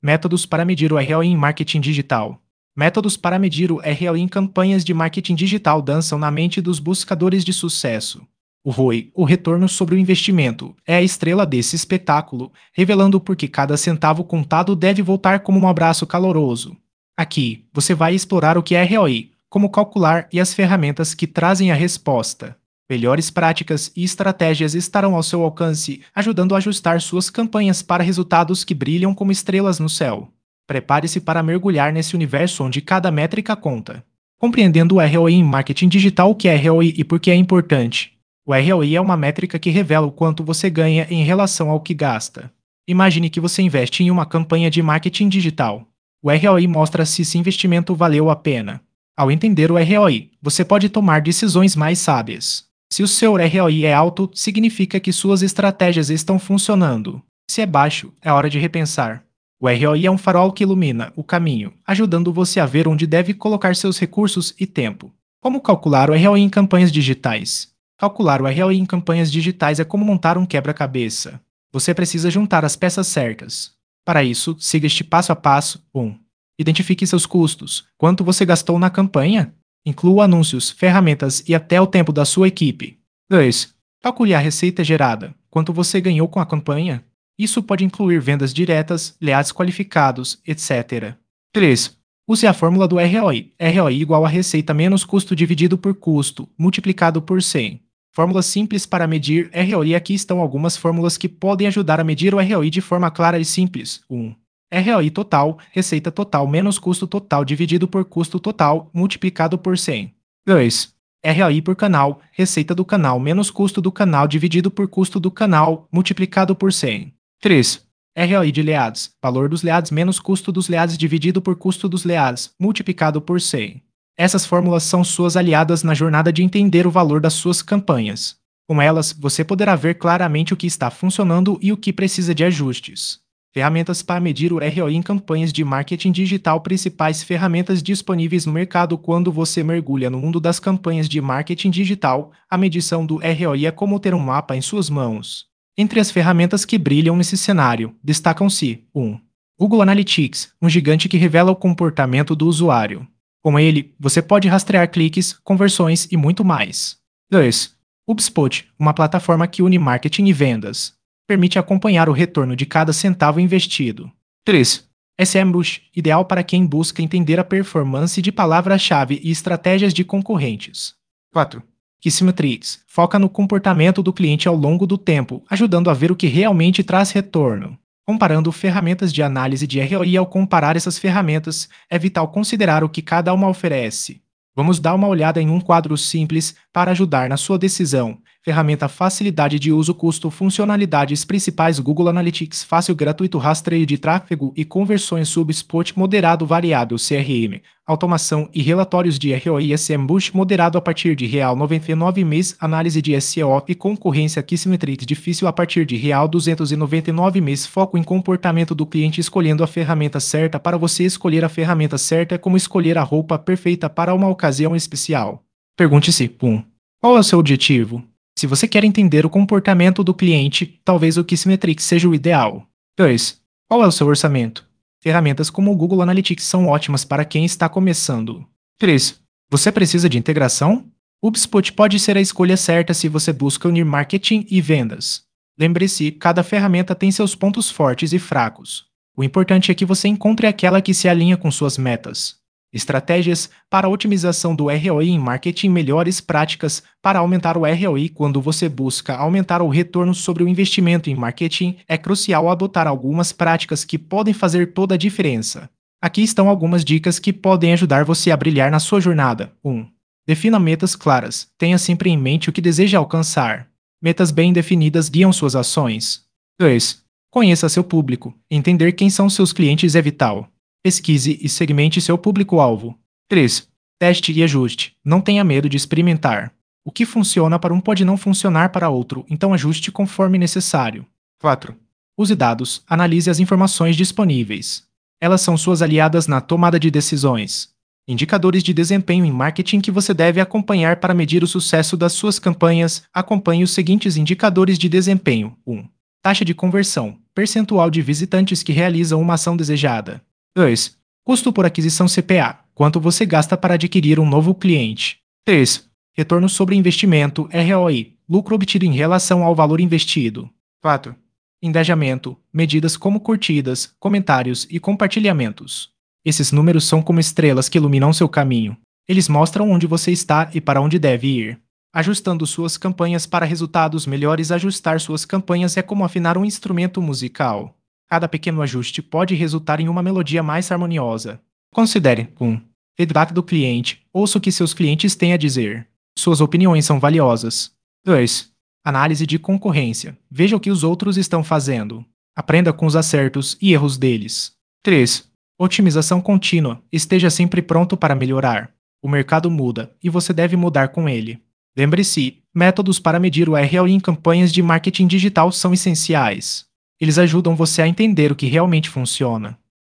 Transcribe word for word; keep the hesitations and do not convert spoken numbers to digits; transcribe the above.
Métodos para medir o R O I em marketing digital. Métodos para medir o R O I em campanhas de marketing digital dançam na mente dos buscadores de sucesso. O R O I, o retorno sobre o investimento, é a estrela desse espetáculo, revelando por que cada centavo contado deve voltar como um abraço caloroso. Aqui, você vai explorar o que é R O I, como calcular e as ferramentas que trazem a resposta. Melhores práticas e estratégias estarão ao seu alcance, ajudando a ajustar suas campanhas para resultados que brilham como estrelas no céu. Prepare-se para mergulhar nesse universo onde cada métrica conta. Compreendendo o R O I em marketing digital, o que é R O I e por que é importante. O R O I é uma métrica que revela o quanto você ganha em relação ao que gasta. Imagine que você investe em uma campanha de marketing digital. O R O I mostra se esse investimento valeu a pena. Ao entender o R O I, você pode tomar decisões mais sábias. Se o seu R O I é alto, significa que suas estratégias estão funcionando. Se é baixo, é hora de repensar. O R O I é um farol que ilumina o caminho, ajudando você a ver onde deve colocar seus recursos e tempo. Como calcular o R O I em campanhas digitais? Calcular o R O I em campanhas digitais é como montar um quebra-cabeça. Você precisa juntar as peças certas. Para isso, siga este passo a passo. um. Identifique seus custos. Quanto você gastou na campanha? Inclua anúncios, ferramentas e até o tempo da sua equipe. dois. Calcule a receita gerada. Quanto você ganhou com a campanha? Isso pode incluir vendas diretas, leads qualificados, etcétera. três. Use a fórmula do R O I. R O I igual a receita menos custo dividido por custo, multiplicado por cem. Fórmulas simples para medir R O I. Aqui estão algumas fórmulas que podem ajudar a medir o R O I de forma clara e simples. um. R O I total, receita total menos custo total dividido por custo total, multiplicado por cem. dois. R O I por canal, receita do canal menos custo do canal dividido por custo do canal, multiplicado por cem. três. R O I de leads, valor dos leads menos custo dos leads dividido por custo dos leads, multiplicado por cem. Essas fórmulas são suas aliadas na jornada de entender o valor das suas campanhas. Com elas, você poderá ver claramente o que está funcionando e o que precisa de ajustes. Ferramentas para medir o R O I em campanhas de marketing digital. Principais ferramentas disponíveis no mercado. Quando você mergulha no mundo das campanhas de marketing digital, a medição do R O I é como ter um mapa em suas mãos. Entre as ferramentas que brilham nesse cenário, destacam-se: um. Google Analytics, um gigante que revela o comportamento do usuário. Com ele, você pode rastrear cliques, conversões e muito mais. dois. HubSpot, uma plataforma que une marketing e vendas. Permite acompanhar o retorno de cada centavo investido. três. SEMrush, ideal para quem busca entender a performance de palavras-chave e estratégias de concorrentes. quatro. Kissmetrics, foca no comportamento do cliente ao longo do tempo, ajudando a ver o que realmente traz retorno. Comparando ferramentas de análise de R O I. Ao comparar essas ferramentas, é vital considerar o que cada uma oferece. Vamos dar uma olhada em um quadro simples para ajudar na sua decisão. Ferramenta: facilidade de uso, custo, funcionalidades principais. Google Analytics, fácil, gratuito, rastreio de tráfego e conversões. HubSpot, moderado, variável, C R M, automação e relatórios de R O I. SEMrush, moderado a partir de real noventa e nove mês, análise de S E O e concorrência. Kissmetrics, difícil a partir de real duzentos e noventa e nove mês, foco em comportamento do cliente. Escolhendo a ferramenta certa. Para você escolher a ferramenta certa é como escolher a roupa perfeita para uma ocasião especial. Pergunte-se: um. Qual é o seu objetivo? Se você quer entender o comportamento do cliente, talvez o Kissmetrics seja o ideal. dois. Qual é o seu orçamento? Ferramentas como o Google Analytics são ótimas para quem está começando. três. Você precisa de integração? HubSpot pode ser a escolha certa se você busca unir marketing e vendas. Lembre-se, cada ferramenta tem seus pontos fortes e fracos. O importante é que você encontre aquela que se alinha com suas metas. Estratégias para a otimização do R O I em marketing. Melhores práticas para aumentar o R O I. Quando você busca aumentar o retorno sobre o investimento em marketing, é crucial adotar algumas práticas que podem fazer toda a diferença. Aqui estão algumas dicas que podem ajudar você a brilhar na sua jornada. um. Defina metas claras. Tenha sempre em mente o que deseja alcançar. Metas bem definidas guiam suas ações. dois. Conheça seu público. Entender quem são seus clientes é vital. Pesquise e segmente seu público-alvo. três. Teste e ajuste. Não tenha medo de experimentar. O que funciona para um pode não funcionar para outro, então ajuste conforme necessário. quatro. Use dados. Analise as informações disponíveis. Elas são suas aliadas na tomada de decisões. Indicadores de desempenho em marketing que você deve acompanhar para medir o sucesso das suas campanhas. Acompanhe os seguintes indicadores de desempenho. um. Taxa de conversão. Percentual de visitantes que realizam uma ação desejada. dois. Custo por aquisição C P A. Quanto você gasta para adquirir um novo cliente. três. Retorno sobre investimento R O I. Lucro obtido em relação ao valor investido. quatro. Engajamento. Medidas como curtidas, comentários e compartilhamentos. Esses números são como estrelas que iluminam seu caminho. Eles mostram onde você está e para onde deve ir. Ajustando suas campanhas para resultados melhores. Ajustar suas campanhas é como afinar um instrumento musical. Cada pequeno ajuste pode resultar em uma melodia mais harmoniosa. Considere um. Feedback do cliente. Ouça o que seus clientes têm a dizer. Suas opiniões são valiosas. dois. Análise de concorrência. Veja o que os outros estão fazendo. Aprenda com os acertos e erros deles. três. Otimização contínua. Esteja sempre pronto para melhorar. O mercado muda, e você deve mudar com ele. Lembre-se, métodos para medir o R O I em campanhas de marketing digital são essenciais. Eles ajudam você a entender o que realmente funciona.